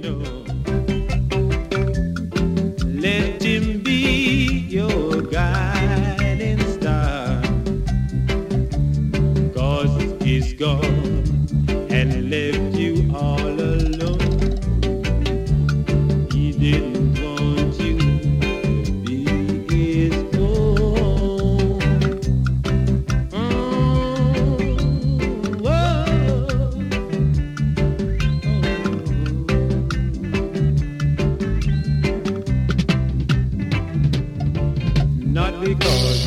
know. Let him be your guiding star, 'cause he's gone and left you all alone. He didn't want you to be his own. Whoa. Not because